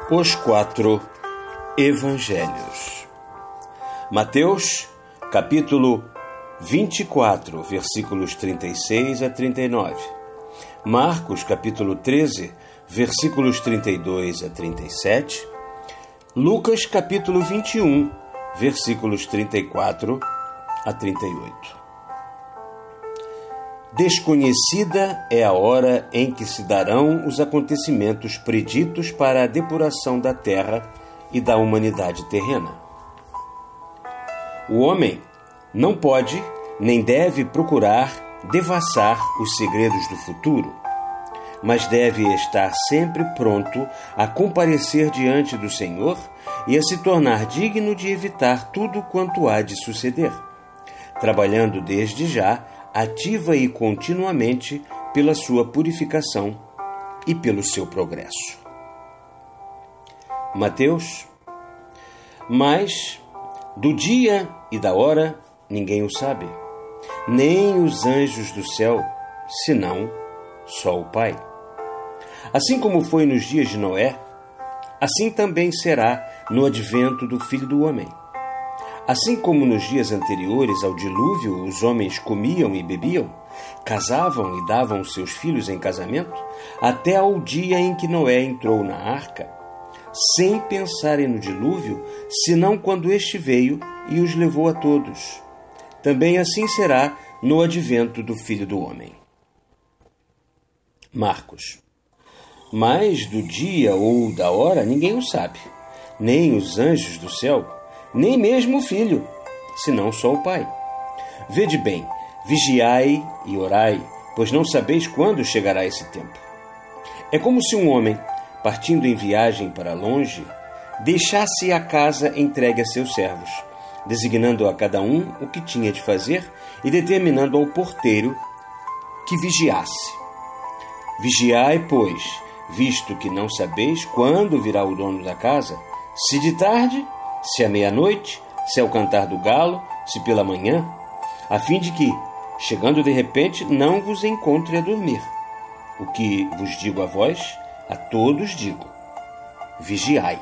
Os 4 Evangelhos. Mateus, capítulo 24, versículos 36 a 39. Marcos, capítulo 13, versículos 32 a 37. Lucas, capítulo 21, versículos 34 a 38. Desconhecida é a hora em que se darão os acontecimentos preditos para a depuração da terra e da humanidade terrena. O homem não pode nem deve procurar devassar os segredos do futuro, mas deve estar sempre pronto a comparecer diante do Senhor e a se tornar digno de evitar tudo quanto há de suceder, trabalhando desde já ativa e continuamente pela sua purificação e pelo seu progresso. Mateus. Mas do dia e da hora ninguém o sabe, nem os anjos do céu, senão só o Pai. Assim como foi nos dias de Noé, assim também será no advento do Filho do Homem. Assim como nos dias anteriores ao dilúvio os homens comiam e bebiam, casavam e davam seus filhos em casamento, até ao dia em que Noé entrou na arca, sem pensarem no dilúvio, senão quando este veio e os levou a todos. Também assim será no advento do Filho do Homem. Marcos. Mas do dia ou da hora ninguém o sabe, nem os anjos do céu, nem mesmo o Filho, senão só o Pai. Vede bem, vigiai e orai, pois não sabeis quando chegará esse tempo. É como se um homem, partindo em viagem para longe, deixasse a casa entregue a seus servos, designando a cada um o que tinha de fazer e determinando ao porteiro que vigiasse. Vigiai, pois, visto que não sabeis quando virá o dono da casa, se de tarde, se à meia-noite, se ao cantar do galo, se pela manhã, a fim de que, chegando de repente, não vos encontre a dormir. O que vos digo a vós, a todos digo: vigiai.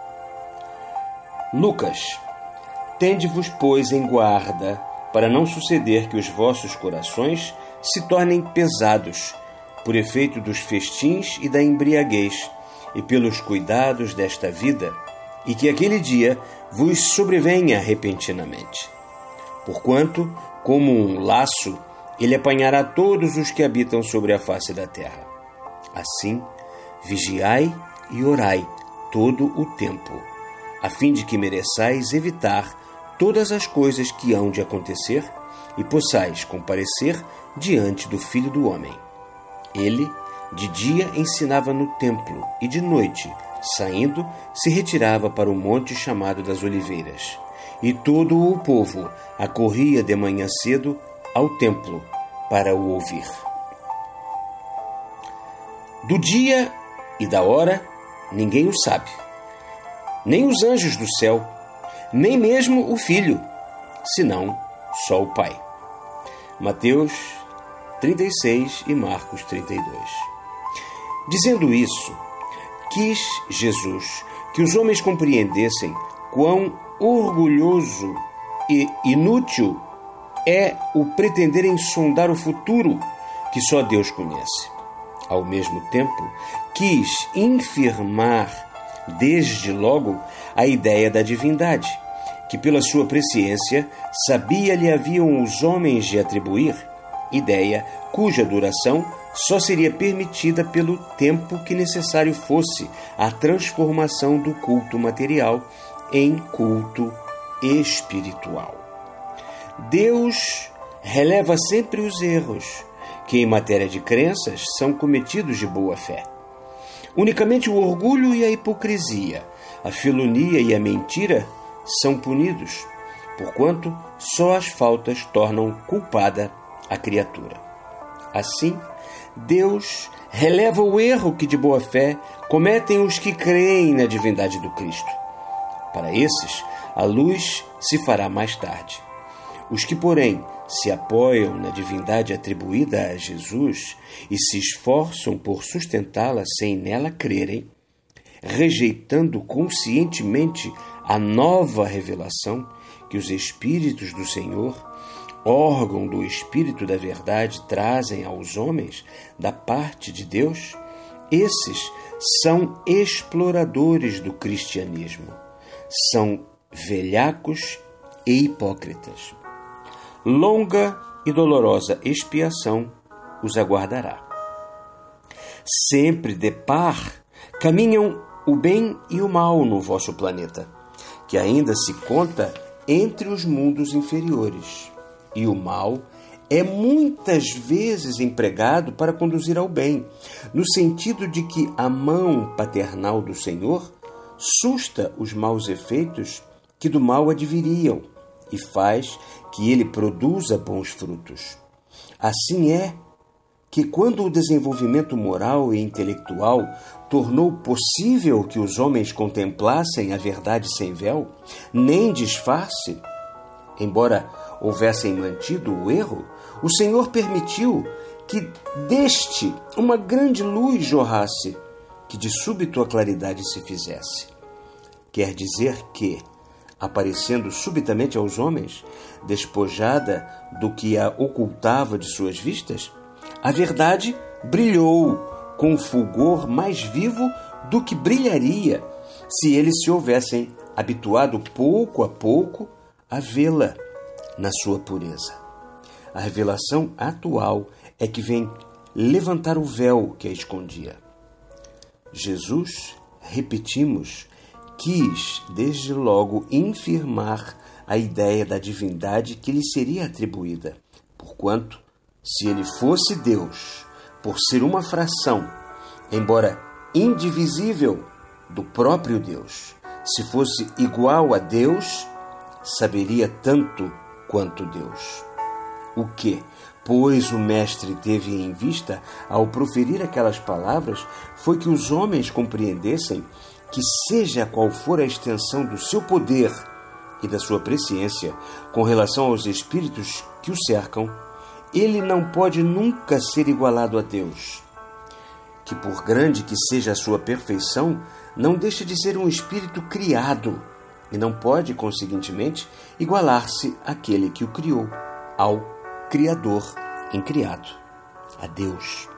Lucas. Tende-vos, pois, em guarda, para não suceder que os vossos corações se tornem pesados, por efeito dos festins e da embriaguez, e pelos cuidados desta vida, e que aquele dia vos sobrevenha repentinamente. Porquanto, como um laço, ele apanhará todos os que habitam sobre a face da terra. Assim, vigiai e orai todo o tempo, a fim de que mereçais evitar todas as coisas que hão de acontecer e possais comparecer diante do Filho do Homem. Ele, de dia, ensinava no templo e de noite, saindo, se retirava para o monte chamado das Oliveiras. E todo o povo acorria de manhã cedo ao templo para o ouvir. Do dia e da hora ninguém o sabe, nem os anjos do céu, nem mesmo o Filho, senão só o Pai. Mateus 36 e Marcos 32. Dizendo isso, quis Jesus que os homens compreendessem quão orgulhoso e inútil é o pretenderem sondar o futuro que só Deus conhece. Ao mesmo tempo, quis infirmar desde logo a ideia da divindade, que pela sua presciência sabia lhe haviam os homens de atribuir, ideia cuja duração só seria permitida pelo tempo que necessário fosse a transformação do culto material em culto espiritual. Deus releva sempre os erros, que em matéria de crenças são cometidos de boa fé. Unicamente o orgulho e a hipocrisia, a filonia e a mentira são punidos, porquanto só as faltas tornam culpada a criatura. Assim, Deus releva o erro que de boa fé cometem os que creem na divindade do Cristo. Para esses, a luz se fará mais tarde. Os que, porém, se apoiam na divindade atribuída a Jesus e se esforçam por sustentá-la sem nela crerem, rejeitando conscientemente a nova revelação que os Espíritos do Senhor, órgão do Espírito da Verdade, trazem aos homens da parte de Deus, esses são exploradores do cristianismo, são velhacos e hipócritas. Longa e dolorosa expiação os aguardará. Sempre de par caminham o bem e o mal no vosso planeta, que ainda se conta entre os mundos inferiores, e o mal é muitas vezes empregado para conduzir ao bem, no sentido de que a mão paternal do Senhor susta os maus efeitos que do mal adviriam e faz que ele produza bons frutos. Assim é que, quando o desenvolvimento moral e intelectual tornou possível que os homens contemplassem a verdade sem véu, nem disfarce, embora houvessem mantido o erro, o Senhor permitiu que deste uma grande luz jorrasse, que de súbito a claridade se fizesse. Quer dizer que, aparecendo subitamente aos homens, despojada do que a ocultava de suas vistas, a verdade brilhou com fulgor mais vivo do que brilharia se eles se houvessem habituado pouco a pouco a vê-la na sua pureza. A revelação atual é que vem levantar o véu que a escondia. Jesus, repetimos, quis desde logo infirmar a ideia da divindade que lhe seria atribuída, porquanto, se ele fosse Deus, por ser uma fração, embora indivisível, do próprio Deus, se fosse igual a Deus, saberia tanto quanto Deus. O que, pois, o Mestre teve em vista ao proferir aquelas palavras foi que os homens compreendessem que, seja qual for a extensão do seu poder e da sua presciência com relação aos espíritos que o cercam, ele não pode nunca ser igualado a Deus. Que, por grande que seja a sua perfeição, não deixa de ser um espírito criado e não pode, conseguintemente, igualar-se àquele que o criou, ao Criador incriado, a Deus.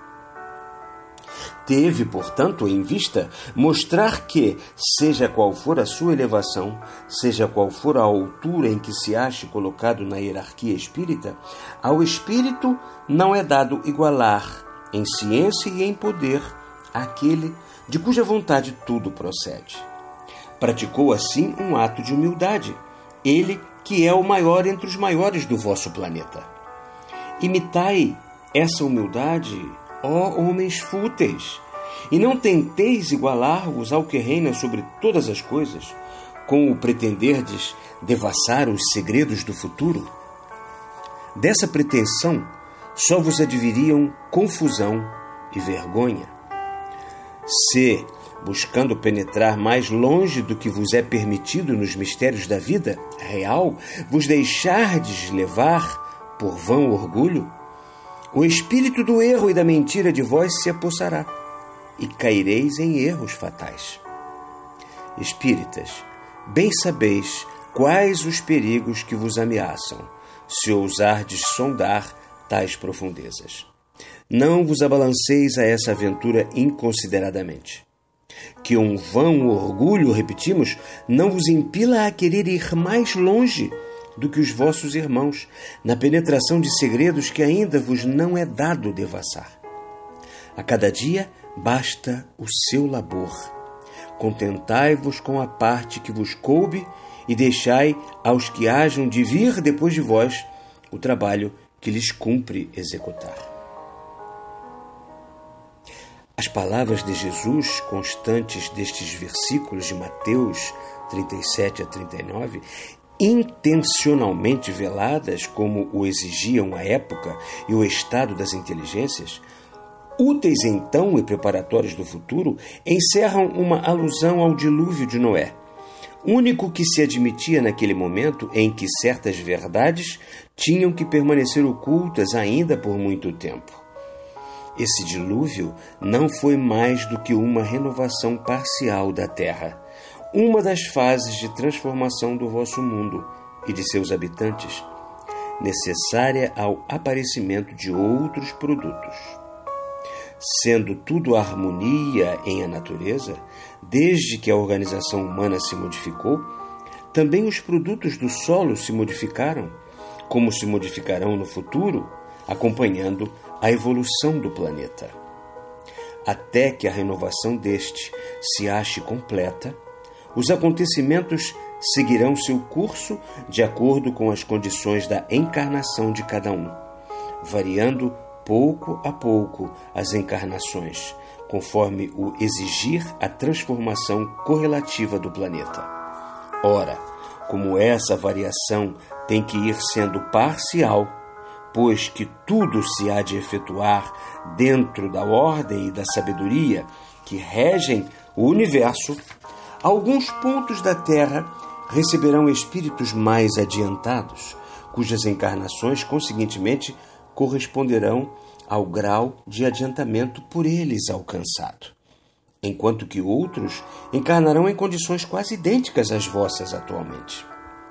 Teve, portanto, em vista mostrar que, seja qual for a sua elevação, seja qual for a altura em que se ache colocado na hierarquia espírita, ao espírito não é dado igualar, em ciência e em poder, aquele de cuja vontade tudo procede. Praticou assim um ato de humildade, ele que é o maior entre os maiores do vosso planeta. Imitai essa humildade, ó homens fúteis, e não tenteis igualar-vos ao que reina sobre todas as coisas, com o pretenderdes devassar os segredos do futuro. Dessa pretensão só vos adviriam confusão e vergonha. Se, buscando penetrar mais longe do que vos é permitido nos mistérios da vida real, vos deixardes levar por vão orgulho, o espírito do erro e da mentira de vós se apossará, e caireis em erros fatais. Espíritas, bem sabeis quais os perigos que vos ameaçam, se ousardes sondar tais profundezas. Não vos abalanceis a essa aventura inconsideradamente. Que um vão orgulho, repetimos, não vos impila a querer ir mais longe do que os vossos irmãos, na penetração de segredos que ainda vos não é dado devassar. A cada dia basta o seu labor. Contentai-vos com a parte que vos coube e deixai aos que hajam de vir depois de vós o trabalho que lhes cumpre executar. As palavras de Jesus, constantes destes versículos de Mateus 37 a 39, intencionalmente veladas, como o exigiam a época e o estado das inteligências, úteis então e preparatórios do futuro, encerram uma alusão ao dilúvio de Noé, único que se admitia naquele momento em que certas verdades tinham que permanecer ocultas ainda por muito tempo. Esse dilúvio não foi mais do que uma renovação parcial da terra, uma das fases de transformação do vosso mundo e de seus habitantes, necessária ao aparecimento de outros produtos. Sendo tudo harmonia em a natureza, desde que a organização humana se modificou, também os produtos do solo se modificaram, como se modificarão no futuro, acompanhando a evolução do planeta. Até que a renovação deste se ache completa, os acontecimentos seguirão seu curso de acordo com as condições da encarnação de cada um, variando pouco a pouco as encarnações, conforme o exigir a transformação correlativa do planeta. Ora, como essa variação tem que ir sendo parcial, pois que tudo se há de efetuar dentro da ordem e da sabedoria que regem o universo, alguns pontos da Terra receberão espíritos mais adiantados, cujas encarnações, conseguintemente, corresponderão ao grau de adiantamento por eles alcançado, enquanto que outros encarnarão em condições quase idênticas às vossas atualmente.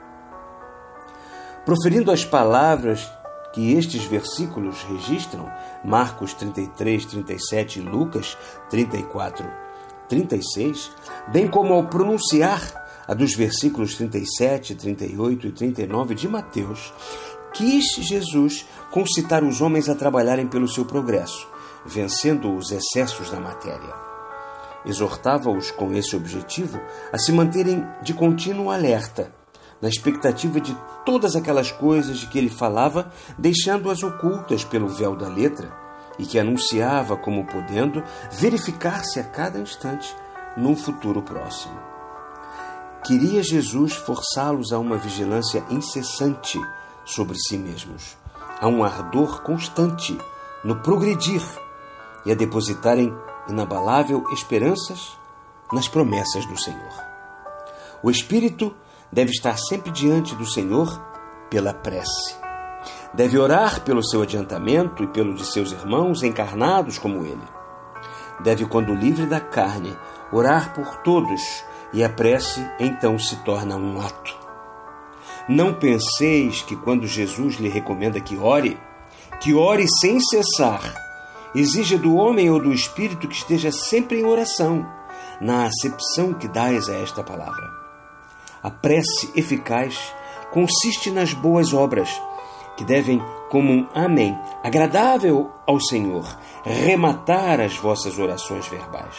Proferindo as palavras que estes versículos registram, Marcos 33, 37 e Lucas 34, 36, bem como ao pronunciar a dos versículos 37, 38 e 39 de Mateus, quis Jesus concitar os homens a trabalharem pelo seu progresso, vencendo os excessos da matéria. Exortava-os com esse objetivo a se manterem de contínuo alerta, na expectativa de todas aquelas coisas de que ele falava, deixando-as ocultas pelo véu da letra, e que anunciava como podendo verificar-se a cada instante num futuro próximo. Queria Jesus forçá-los a uma vigilância incessante sobre si mesmos, a um ardor constante no progredir e a depositarem inabalável esperanças nas promessas do Senhor. O Espírito deve estar sempre diante do Senhor pela prece. Deve orar pelo seu adiantamento e pelo de seus irmãos encarnados como ele. Deve, quando livre da carne, orar por todos, e a prece então se torna um ato. Não penseis que quando Jesus lhe recomenda que ore sem cessar, exija do homem ou do espírito que esteja sempre em oração, na acepção que dais a esta palavra. A prece eficaz consiste nas boas obras, que devem, como um amém agradável ao Senhor, rematar as vossas orações verbais.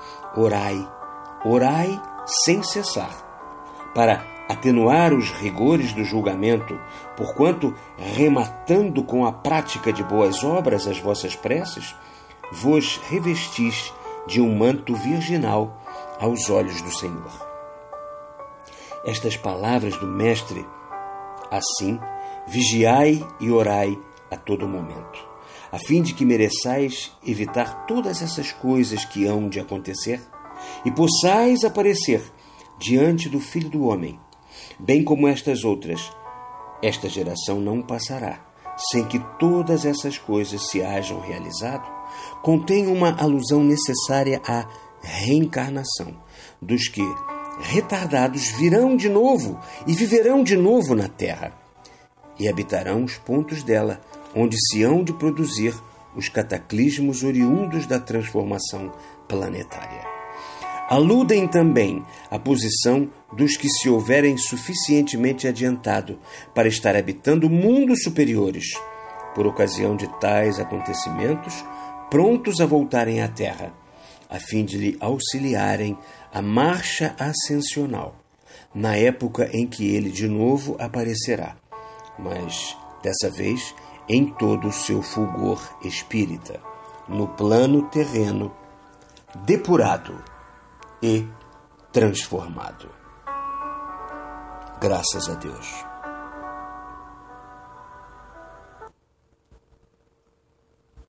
Orai sem cessar, para atenuar os rigores do julgamento, porquanto, rematando com a prática de boas obras as vossas preces, vos revestis de um manto virginal aos olhos do Senhor. Estas palavras do Mestre, assim, vigiai e orai a todo momento, a fim de que mereçais evitar todas essas coisas que hão de acontecer e possais aparecer diante do Filho do Homem, bem como estas outras. Esta geração não passará sem que todas essas coisas se hajam realizado. Contém uma alusão necessária à reencarnação dos que, retardados, virão de novo e viverão de novo na terra, e habitarão os pontos dela, onde se hão de produzir os cataclismos oriundos da transformação planetária. Aludem também à posição dos que se houverem suficientemente adiantado para estar habitando mundos superiores, por ocasião de tais acontecimentos, prontos a voltarem à Terra, a fim de lhe auxiliarem a marcha ascensional, na época em que ele de novo aparecerá, mas, dessa vez, em todo o seu fulgor espírita, no plano terreno, depurado e transformado. Graças a Deus.